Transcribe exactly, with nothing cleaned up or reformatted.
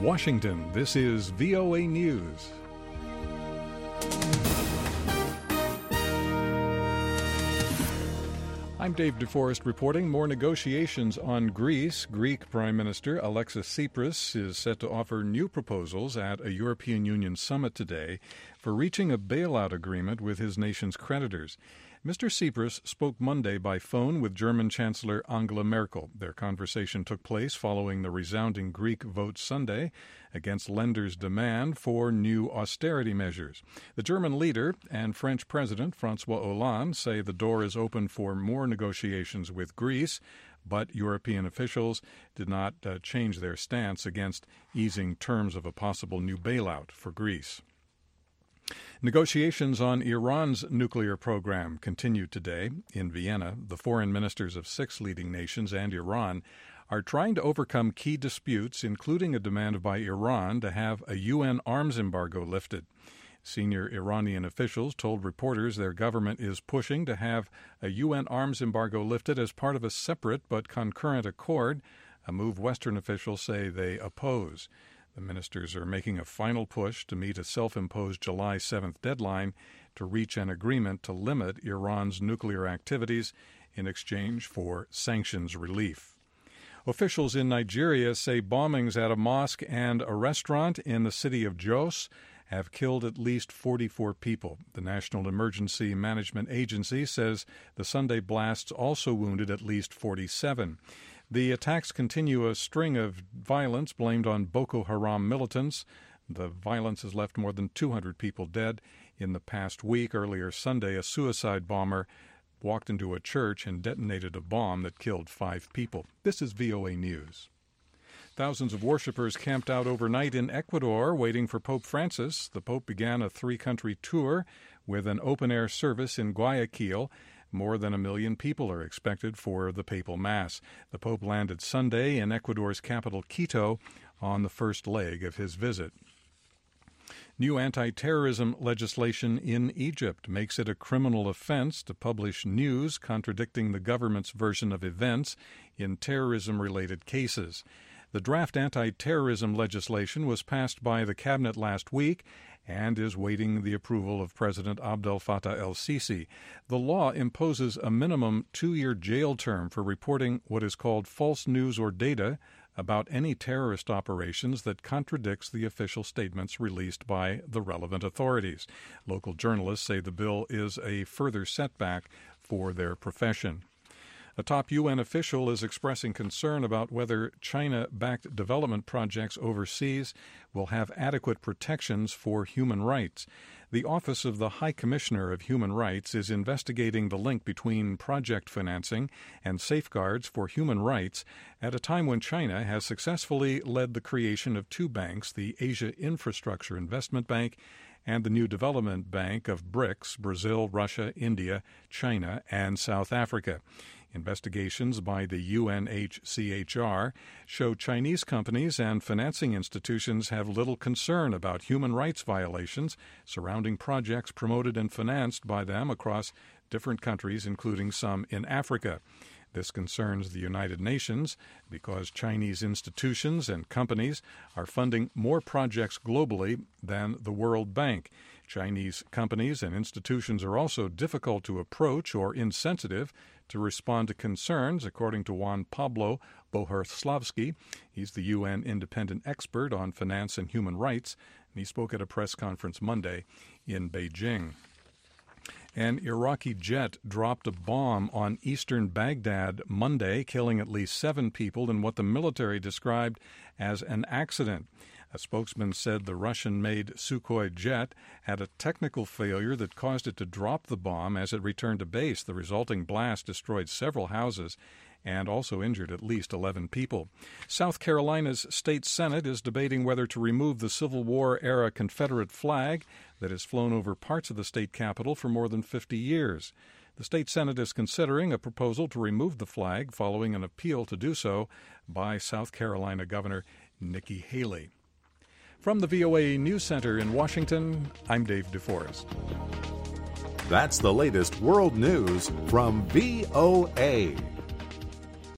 Washington, this is V O A News. I'm Dave DeForest reporting. More negotiations on Greece. Greek Prime Minister Alexis Tsipras is set to offer new proposals at a European Union summit today for reaching a bailout agreement with his nation's creditors. Mister Tsipras spoke Monday by phone with German Chancellor Angela Merkel. Their conversation took place following the resounding Greek vote Sunday against lenders' demand for new austerity measures. The German leader and French President François Hollande say the door is open for more negotiations with Greece, but European officials did not uh, change their stance against easing terms of a possible new bailout for Greece. Negotiations on Iran's nuclear program continue today in Vienna. The foreign ministers of six leading nations and Iran are trying to overcome key disputes, including a demand by Iran to have a U N arms embargo lifted. Senior Iranian officials told reporters their government is pushing to have a U N arms embargo lifted as part of a separate but concurrent accord, a move Western officials say they oppose. The ministers are making a final push to meet a self-imposed July seventh deadline to reach an agreement to limit Iran's nuclear activities in exchange for sanctions relief. Officials in Nigeria say bombings at a mosque and a restaurant in the city of Jos have killed at least forty-four people. The National Emergency Management Agency says the Sunday blasts also wounded at least forty-seven. The attacks continue a string of violence blamed on Boko Haram militants. The violence has left more than two hundred people dead. In the past week, earlier Sunday, a suicide bomber walked into a church and detonated a bomb that killed five people. This is V O A News. Thousands of worshippers camped out overnight in Ecuador waiting for Pope Francis. The Pope began a three-country tour with an open-air service in Guayaquil. More than a million people are expected for the papal mass. The Pope landed Sunday in Ecuador's capital, Quito, on the first leg of his visit. New anti-terrorism legislation in Egypt makes it a criminal offense to publish news contradicting the government's version of events in terrorism-related cases. The draft anti-terrorism legislation was passed by the cabinet last week and is waiting the approval of President Abdel Fattah el-Sisi. The law imposes a minimum two-year jail term for reporting what is called false news or data about any terrorist operations that contradicts the official statements released by the relevant authorities. Local journalists say the bill is a further setback for their profession. A top U N official is expressing concern about whether China-backed development projects overseas will have adequate protections for human rights. The Office of the High Commissioner of Human Rights is investigating the link between project financing and safeguards for human rights at a time when China has successfully led the creation of two banks, the Asia Infrastructure Investment Bank and the New Development Bank of BRICS, Brazil, Russia, India, China, and South Africa. Investigations by the U N H C H R show Chinese companies and financing institutions have little concern about human rights violations surrounding projects promoted and financed by them across different countries, including some in Africa. This concerns the United Nations because Chinese institutions and companies are funding more projects globally than the World Bank. Chinese companies and institutions are also difficult to approach or insensitive to respond to concerns, according to Juan Pablo Boherslavsky. He's the U N independent expert on finance and human rights, and he spoke at a press conference Monday in Beijing. An Iraqi jet dropped a bomb on eastern Baghdad Monday, killing at least seven people in what the military described as an accident. A spokesman said the Russian-made Sukhoi jet had a technical failure that caused it to drop the bomb as it returned to base. The resulting blast destroyed several houses and also injured at least eleven people. South Carolina's state Senate is debating whether to remove the Civil War-era Confederate flag that has flown over parts of the state capitol for more than fifty years. The state Senate is considering a proposal to remove the flag following an appeal to do so by South Carolina Governor Nikki Haley. From the V O A News Center in Washington, I'm Dave DeForest. That's the latest world news from V O A.